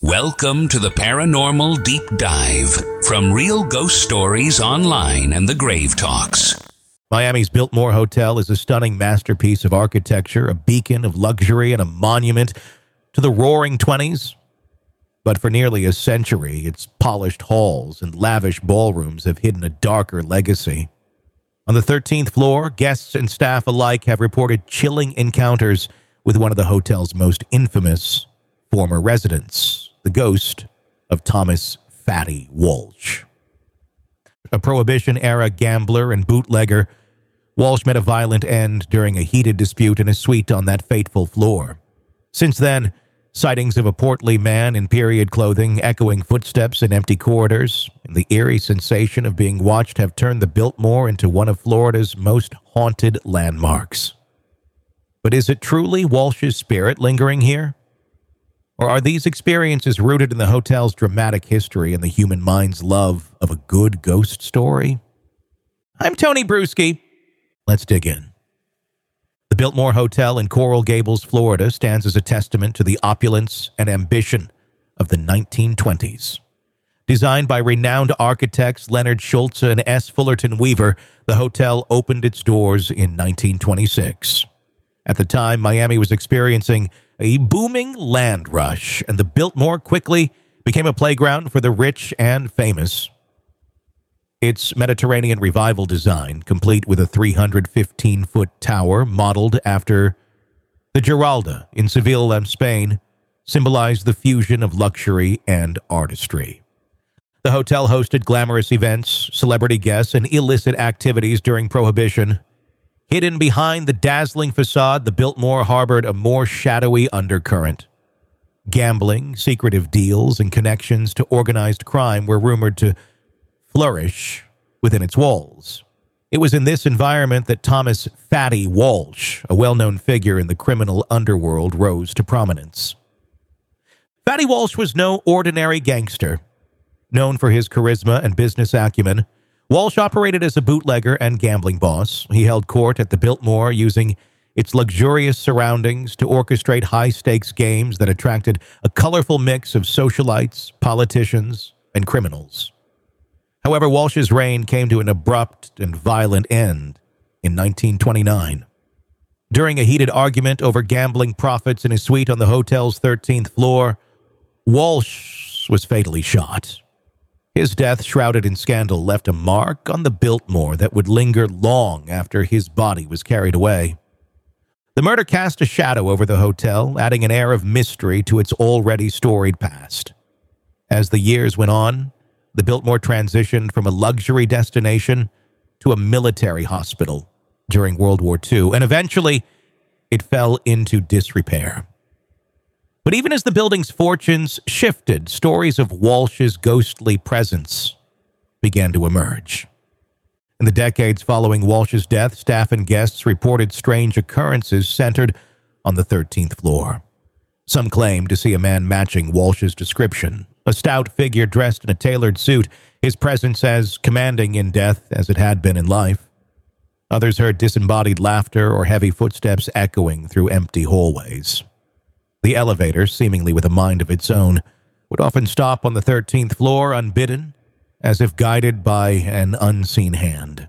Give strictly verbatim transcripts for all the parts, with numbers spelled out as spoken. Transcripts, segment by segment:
Welcome to the Paranormal Deep Dive from Real Ghost Stories Online and the Grave Talks. Miami's Biltmore Hotel is a stunning masterpiece of architecture, a beacon of luxury, and a monument to the roaring twenties. But for nearly a century, its polished halls and lavish ballrooms have hidden a darker legacy. On the thirteenth floor, guests and staff alike have reported chilling encounters with one of the hotel's most infamous former residents, the ghost of Thomas Fatty Walsh. A Prohibition-era gambler and bootlegger, Walsh met a violent end during a heated dispute in a suite on that fateful floor. Since then, sightings of a portly man in period clothing, echoing footsteps in empty corridors, and the eerie sensation of being watched have turned the Biltmore into one of Florida's most haunted landmarks. But is it truly Walsh's spirit lingering here? Or are these experiences rooted in the hotel's dramatic history and the human mind's love of a good ghost story? I'm Tony Bruschi. Let's dig in. The Biltmore Hotel in Coral Gables, Florida, stands as a testament to the opulence and ambition of the nineteen twenties. Designed by renowned architects Leonard Schultze and S. Fullerton Weaver, the hotel opened its doors in nineteen twenty-six. At the time, Miami was experiencing a booming land rush, and the Biltmore quickly became a playground for the rich and famous. Its Mediterranean Revival design, complete with a three hundred fifteen foot tower modeled after the Giralda in Seville, Spain, symbolized the fusion of luxury and artistry. The hotel hosted glamorous events, celebrity guests, and illicit activities during Prohibition. Hidden behind the dazzling facade, the Biltmore harbored a more shadowy undercurrent. Gambling, secretive deals, and connections to organized crime were rumored to flourish within its walls. It was in this environment that Thomas Fatty Walsh, a well-known figure in the criminal underworld, rose to prominence. Fatty Walsh was no ordinary gangster. Known for his charisma and business acumen, Walsh operated as a bootlegger and gambling boss. He held court at the Biltmore, using its luxurious surroundings to orchestrate high-stakes games that attracted a colorful mix of socialites, politicians, and criminals. However, Walsh's reign came to an abrupt and violent end in nineteen twenty-nine. During a heated argument over gambling profits in his suite on the hotel's thirteenth floor, Walsh was fatally shot. His death, shrouded in scandal, left a mark on the Biltmore that would linger long after his body was carried away. The murder cast a shadow over the hotel, adding an air of mystery to its already storied past. As the years went on, the Biltmore transitioned from a luxury destination to a military hospital during World War Two, and eventually it fell into disrepair. But even as the building's fortunes shifted, stories of Walsh's ghostly presence began to emerge. In the decades following Walsh's death, staff and guests reported strange occurrences centered on the thirteenth floor. Some claimed to see a man matching Walsh's description, a stout figure dressed in a tailored suit, his presence as commanding in death as it had been in life. Others heard disembodied laughter or heavy footsteps echoing through empty hallways. The elevator, seemingly with a mind of its own, would often stop on the thirteenth floor unbidden, as if guided by an unseen hand.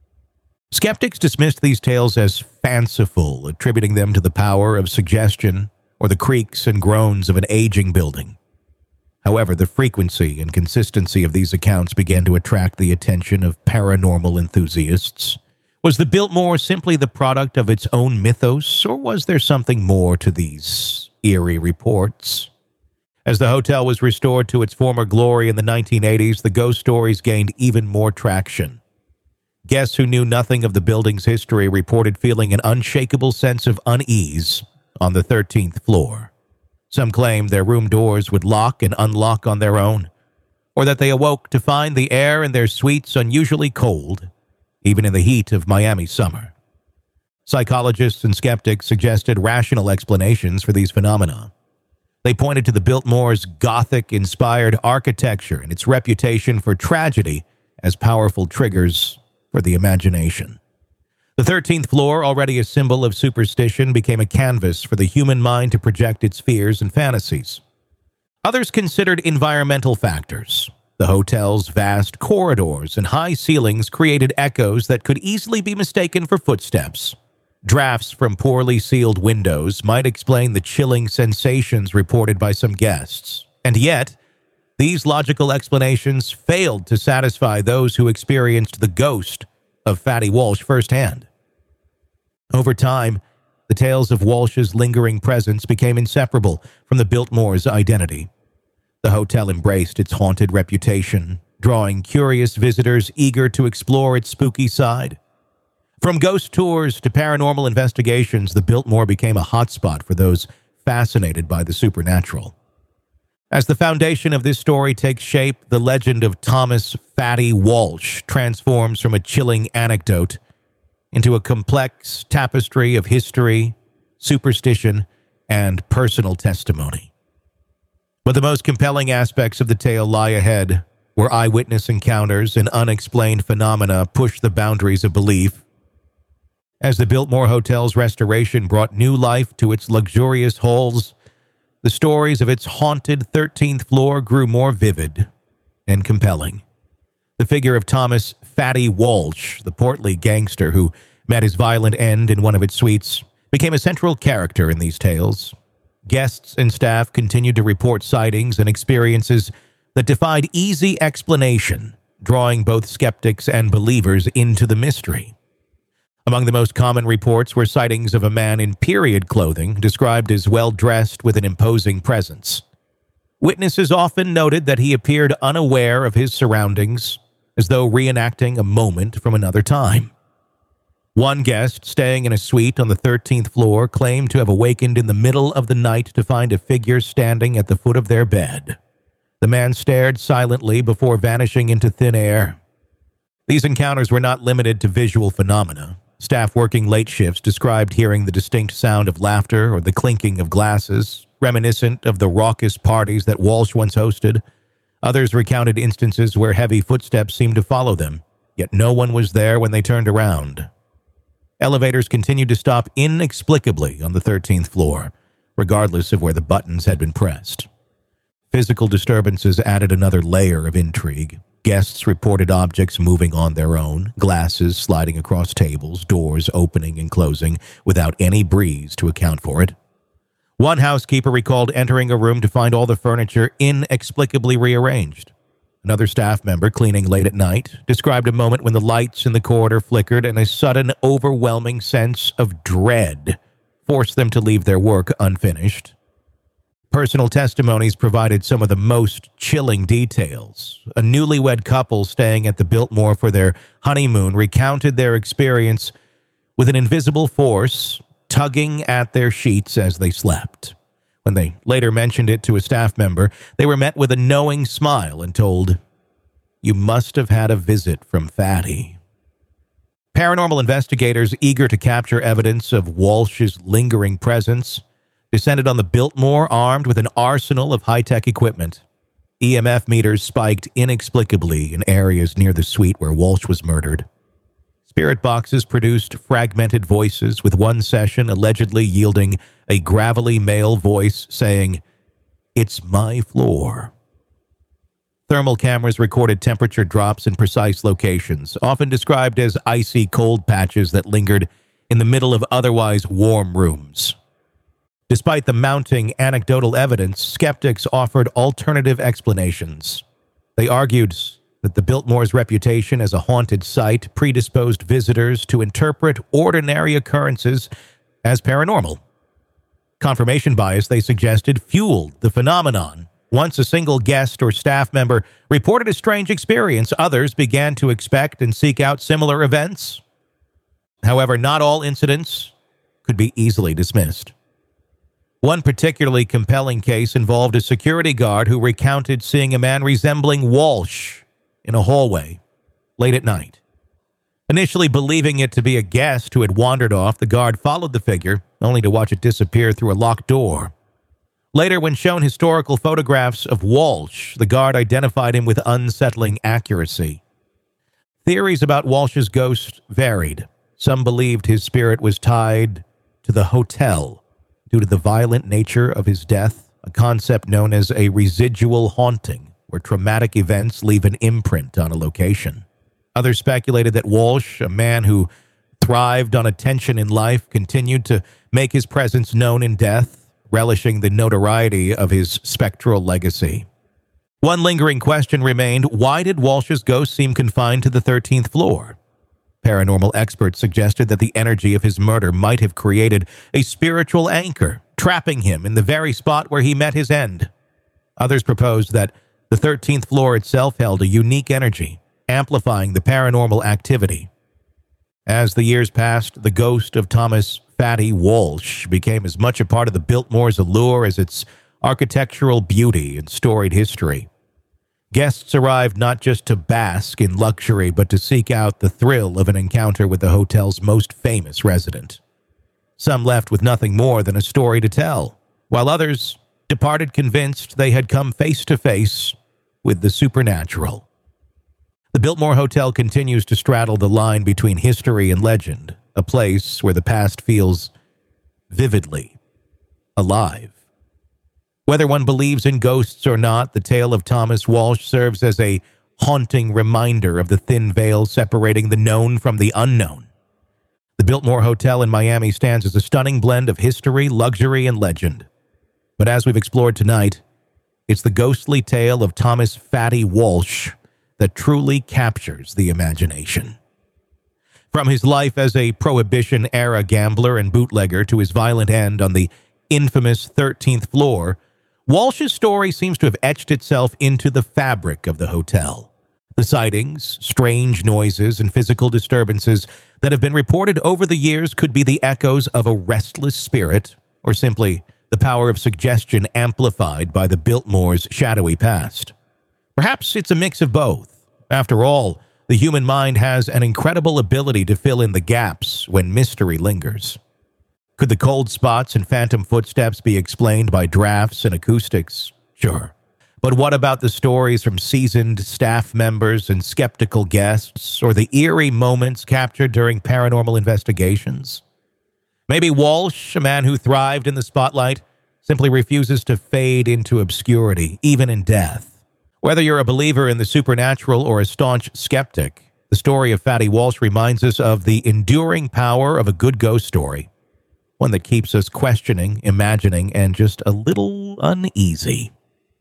Skeptics dismissed these tales as fanciful, attributing them to the power of suggestion or the creaks and groans of an aging building. However, the frequency and consistency of these accounts began to attract the attention of paranormal enthusiasts. Was the Biltmore simply the product of its own mythos, or was there something more to these eerie reports? As the hotel was restored to its former glory in the nineteen eighties, the ghost stories gained even more traction. Guests who knew nothing of the building's history reported feeling an unshakable sense of unease on the thirteenth floor. Some claimed their room doors would lock and unlock on their own, or that they awoke to find the air in their suites unusually cold, even in the heat of Miami summer. Psychologists and skeptics suggested rational explanations for these phenomena. They pointed to the Biltmore's Gothic-inspired architecture and its reputation for tragedy as powerful triggers for the imagination. The thirteenth floor, already a symbol of superstition, became a canvas for the human mind to project its fears and fantasies. Others considered environmental factors. The hotel's vast corridors and high ceilings created echoes that could easily be mistaken for footsteps. Drafts from poorly sealed windows might explain the chilling sensations reported by some guests. And yet, these logical explanations failed to satisfy those who experienced the ghost of Fatty Walsh firsthand. Over time, the tales of Walsh's lingering presence became inseparable from the Biltmore's identity. The hotel embraced its haunted reputation, drawing curious visitors eager to explore its spooky side. From ghost tours to paranormal investigations, the Biltmore became a hotspot for those fascinated by the supernatural. As the foundation of this story takes shape, the legend of Thomas Fatty Walsh transforms from a chilling anecdote into a complex tapestry of history, superstition, and personal testimony. But the most compelling aspects of the tale lie ahead, where eyewitness encounters and unexplained phenomena push the boundaries of belief. As the Biltmore Hotel's restoration brought new life to its luxurious halls, the stories of its haunted thirteenth floor grew more vivid and compelling. The figure of Thomas Fatty Walsh, the portly gangster who met his violent end in one of its suites, became a central character in these tales. Guests and staff continued to report sightings and experiences that defied easy explanation, drawing both skeptics and believers into the mystery. Among the most common reports were sightings of a man in period clothing, described as well-dressed with an imposing presence. Witnesses often noted that he appeared unaware of his surroundings, as though reenacting a moment from another time. One guest, staying in a suite on the thirteenth floor, claimed to have awakened in the middle of the night to find a figure standing at the foot of their bed. The man stared silently before vanishing into thin air. These encounters were not limited to visual phenomena. Staff working late shifts described hearing the distinct sound of laughter or the clinking of glasses, reminiscent of the raucous parties that Walsh once hosted. Others recounted instances where heavy footsteps seemed to follow them, yet no one was there when they turned around. Elevators continued to stop inexplicably on the thirteenth floor, regardless of where the buttons had been pressed. Physical disturbances added another layer of intrigue. Guests reported objects moving on their own, glasses sliding across tables, doors opening and closing without any breeze to account for it. One housekeeper recalled entering a room to find all the furniture inexplicably rearranged. Another staff member, cleaning late at night, described a moment when the lights in the corridor flickered and a sudden, overwhelming sense of dread forced them to leave their work unfinished. Personal testimonies provided some of the most chilling details. A newlywed couple staying at the Biltmore for their honeymoon recounted their experience with an invisible force tugging at their sheets as they slept. When they later mentioned it to a staff member, they were met with a knowing smile and told, "You must have had a visit from Fatty." Paranormal investigators, eager to capture evidence of Walsh's lingering presence, descended on the Biltmore armed with an arsenal of high-tech equipment. E M F meters spiked inexplicably in areas near the suite where Walsh was murdered. Spirit boxes produced fragmented voices, with one session allegedly yielding a gravelly male voice saying, "It's my floor." Thermal cameras recorded temperature drops in precise locations, often described as icy cold patches that lingered in the middle of otherwise warm rooms. Despite the mounting anecdotal evidence, skeptics offered alternative explanations. They argued that the Biltmore's reputation as a haunted site predisposed visitors to interpret ordinary occurrences as paranormal. Confirmation bias, they suggested, fueled the phenomenon. Once a single guest or staff member reported a strange experience, others began to expect and seek out similar events. However, not all incidents could be easily dismissed. One particularly compelling case involved a security guard who recounted seeing a man resembling Walsh in a hallway late at night. Initially believing it to be a guest who had wandered off, the guard followed the figure, only to watch it disappear through a locked door. Later, when shown historical photographs of Walsh, the guard identified him with unsettling accuracy. Theories about Walsh's ghost varied. Some believed his spirit was tied to the hotel due to the violent nature of his death. a concept known as a residual haunting, where traumatic events leave an imprint on a location. Others speculated that Walsh, a man who thrived on attention in life, continued to make his presence known in death, relishing the notoriety of his spectral legacy. One lingering question remained: why did Walsh's ghost seem confined to the thirteenth floor? Paranormal experts suggested that the energy of his murder might have created a spiritual anchor, trapping him in the very spot where he met his end. Others proposed that the thirteenth floor itself held a unique energy, amplifying the paranormal activity. As the years passed, the ghost of Thomas Fatty Walsh became as much a part of the Biltmore's allure as its architectural beauty and storied history. Guests arrived not just to bask in luxury, but to seek out the thrill of an encounter with the hotel's most famous resident. Some left with nothing more than a story to tell, while others departed convinced they had come face to face with the supernatural. The Biltmore Hotel continues to straddle the line between history and legend, a place where the past feels vividly alive. Whether one believes in ghosts or not, the tale of Thomas Walsh serves as a haunting reminder of the thin veil separating the known from the unknown. The Biltmore Hotel in Miami stands as a stunning blend of history, luxury, and legend. But as we've explored tonight, it's the ghostly tale of Thomas Fatty Walsh that truly captures the imagination. From his life as a Prohibition-era gambler and bootlegger to his violent end on the infamous thirteenth floor, Walsh's story seems to have etched itself into the fabric of the hotel. The sightings, strange noises, and physical disturbances that have been reported over the years could be the echoes of a restless spirit, or simply the power of suggestion amplified by the Biltmore's shadowy past. Perhaps it's a mix of both. After all, the human mind has an incredible ability to fill in the gaps when mystery lingers. Could the cold spots and phantom footsteps be explained by drafts and acoustics? Sure. But what about the stories from seasoned staff members and skeptical guests, or the eerie moments captured during paranormal investigations? Maybe Walsh, a man who thrived in the spotlight, simply refuses to fade into obscurity, even in death. Whether you're a believer in the supernatural or a staunch skeptic, the story of Fatty Walsh reminds us of the enduring power of a good ghost story, one that keeps us questioning, imagining, and just a little uneasy.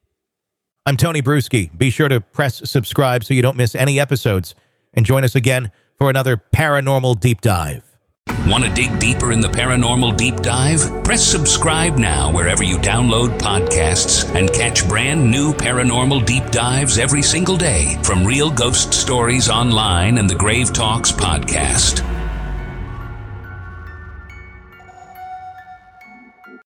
I'm Tony Bruschi. Be sure to press subscribe so you don't miss any episodes, and join us again for another Paranormal Deep Dive. Want to dig deeper in the Paranormal Deep Dive? Press subscribe now wherever you download podcasts and catch brand new Paranormal Deep Dives every single day from Real Ghost Stories Online and the Grave Talks podcast.